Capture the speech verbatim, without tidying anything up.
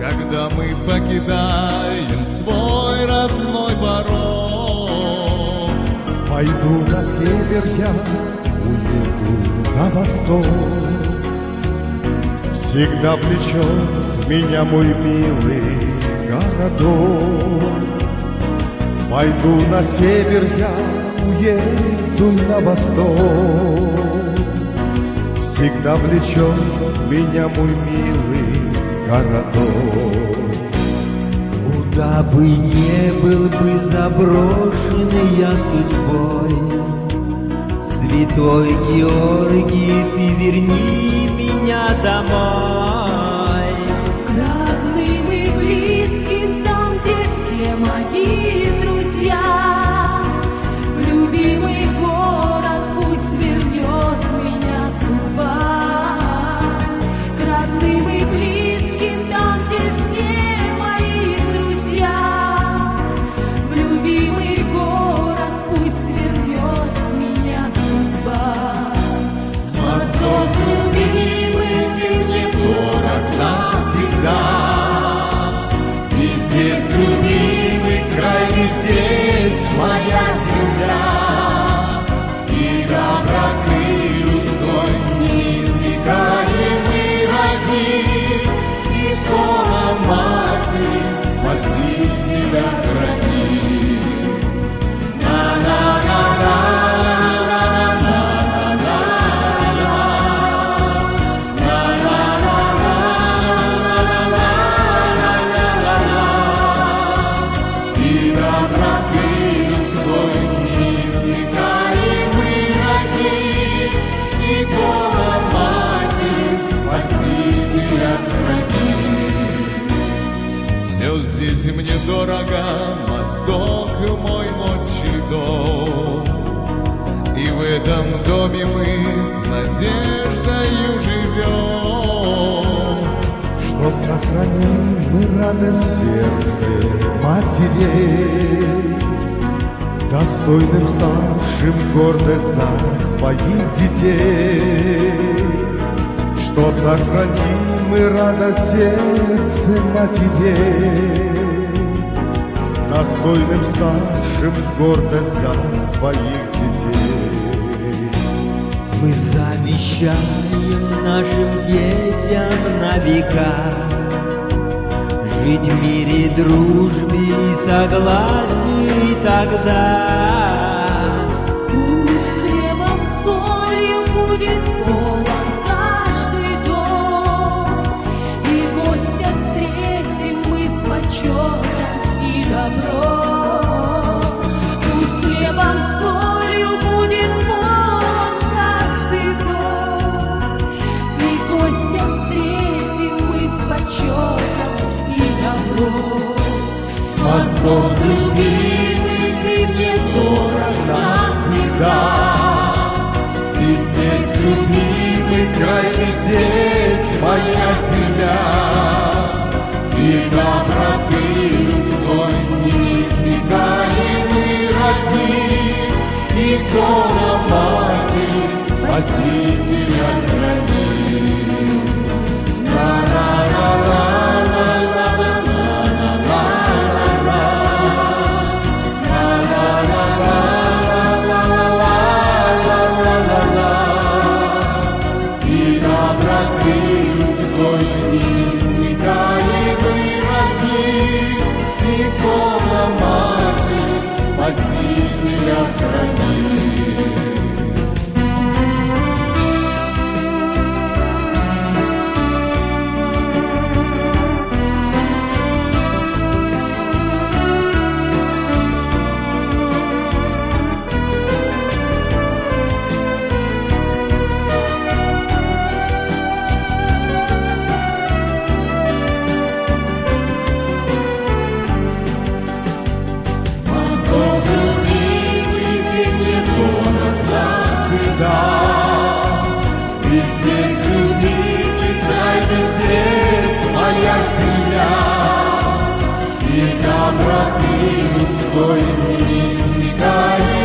когда мы покидаем свой родной порог. Пойду на север я, уеду на восток. Всегда влечет меня мой милый городок. Пойду на север я, уеду на восток. Всегда влечет меня мой милый городок. Куда бы не был бы заброшенный я судьбой, Святой Георгий, ты верни меня домой. К родным и близким, там, где все мои друзья, в любимый город пусть вернет меня судьба. К родным и близким, там, где все мои друзья, в любимый город пусть вернет меня судьба. Восток любимый, ты мне дорог навсегда. И здесь любимый край, и здесь моя земля. И доброты устой неиссякаемый родник, икона матери, Спасителя храни. На-на-на-на. Все здесь мне дорого, Восток мой отчий дом. И в этом доме мы с надеждою живем, что сохраним мы радость сердца матерей, достойным старшим гордость за своих детей. Что сохраним мы радость сердца матерей, достойным старшим гордость за своих детей. Мы завещаем нашим детям на века жить в мире, дружбе и согласии тогда. Пусть хлебом, солью будет полон каждый дом, и гостя встретим мы с почетом и добром. Пусть хлебом, солью будет полон каждый дом, и гостя встретим мы с почетом и добром. Восток любимый, ты мне дорог навсегда. Ведь здесь любимый край, ведь здесь моя земля. И доброты людской неиссякаемый родник, икона матери, Спасителя храни. Спасителя храни. Ведь здесь любимый край, ведь здесь моя земля. И доброты людской неиссякаемый